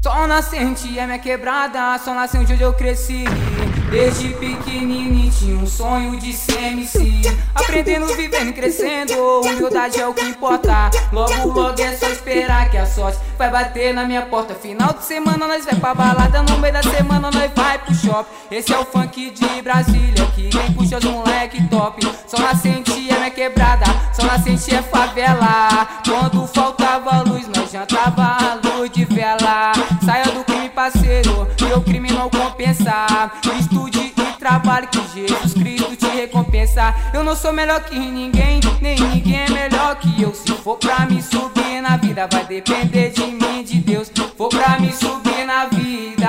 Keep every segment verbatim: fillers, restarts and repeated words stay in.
Sol nascente é minha quebrada, sol nascente onde eu cresci. Desde pequenininho tinha um sonho de ser M C. Aprendendo, vivendo e crescendo, humildade é o que importa. Logo, logo é só esperar que a sorte vai bater na minha porta. Final de semana nós vai pra balada, no meio da semana nós vai pro shopping. Esse é o funk de Brasília, que vem puxa os moleque top. Sol nascente é minha quebrada, sol nascente é favela. Quando faltava luz nós jantava a luz de vela. Saia do crime, parceiro, meu crime não compensa. Estude e trabalhe que Jesus Cristo te recompensa. Eu não sou melhor que ninguém, nem ninguém é melhor que eu. Se for pra me subir na vida, vai depender de mim, de Deus. For pra me subir na vida,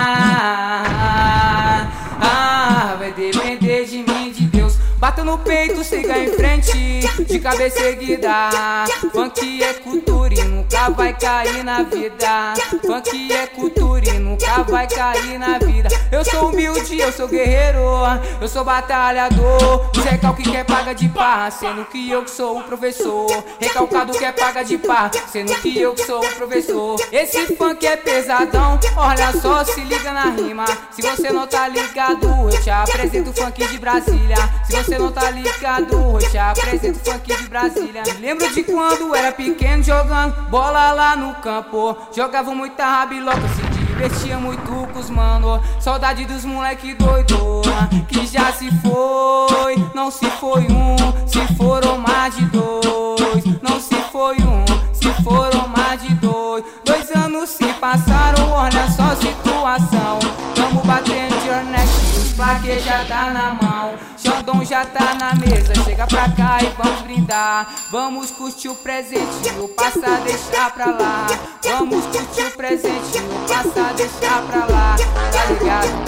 ah, vai depender de mim, de Deus. Bata no peito, siga em frente, de cabeça erguida. Funk é cultura e nunca vai cair na vida. Funk é cultura e nunca vai cair na vida. Eu sou humilde, eu sou guerreiro, eu sou batalhador. Os recalque quer paga de pá, sendo que eu que sou o professor. Recalcado quer paga de pá, sendo que eu que sou o professor. Esse funk é pesadão, olha só, se liga na rima. Se você não tá ligado, eu te apresento o funk de Brasília. Se você não tá ligado, eu te apresento o funk de Brasília. Me lembro de quando era pequeno jogando bola lá no campo. Jogava muita rabiloca, se divertia muito com os mano. Saudade dos moleque doido, que já se foi. Não se foi um, se foram mais de dois. Não se foi um, se foram mais de dois. Dois anos se passaram, olha só a situação. Tamo batendo internet, os plaquês já tá na mão. Xandão já tá na mesa, chega pra cá e vamos brindar. Vamos curtir o presente, o passado deixar pra lá. Vamos curtir o presente, o passado deixar pra lá. Tá ligado?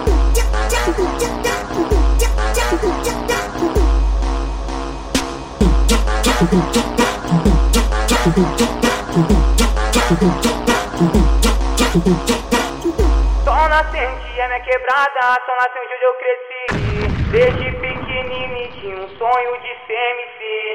Sol nascente é minha quebrada, sol nascente onde eu cresci. Desde pequenininho tinha um sonho de ser M C.